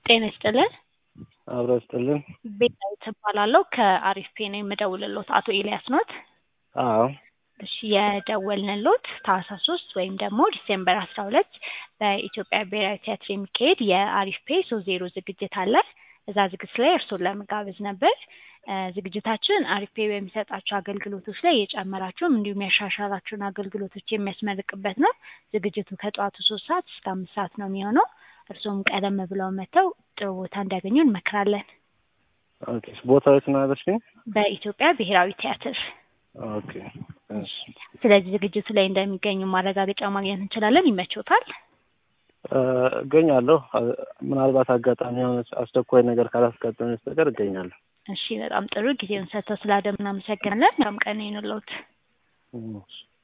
ጤና ይስጥልን። አብሮ ይስጥልን። ቤዛዊት እባላለሁ ከአሪፍ ፔ ነው የምደውልልዎት። አቶ ኤልያስ ኖት? አዎ እሺ የደወልንልዎት ታህሳስ 3 ወይም ደግሞ ዲሴምበር 12 በኢትዮጵያ ብሔራዊ ቲያትር የሚካሄድ የአሪፍ ፔ 30 ዝግጅት አለ። እዛ ዝግጅት ላይ እርስዎን ለመጋበዝ ነበር። ዝግጅታችን አሪፍ ፔ በሚሰጣቸው አገልግሎቶች ላይ የጨመራቸውም እንዲሁም ያሻሻላቸውን አገልግሎቶች የሚያስመርቅበት ነው። ዝግጅቱ ከጠዋቱ 3 ሰዓት እስከ 5 ሰዓት ነው የሚሆነው። እርስዎም ቀደም ብለው መጥተው ጥሩ ቦታ እንዲያገኙ እንመክራለን። ኦኬ። ቦታው የት ነው ያልሽኝ? በኢትዮጵያ ብሔራዊ ቲያትር። ኦኬ እሺ። ስለዚህ ዝግጅቱ ላይ እንደሚገኙ ማረጋገጫ ማግኘት እንችላለን። ይመቾታል? እገኛለሁ። ምናልባት አጋጣሚ የሆነ አስቸኳይ ነገር ካላስቀጠመኝ በስተቀር እገኛለሁ። እሺ፣ በጣም ጥሩ። ጊዜውን ሰጥተው ስላደመጡ እናመሰግናለን። መልካም ቀን ይሁንልዎት።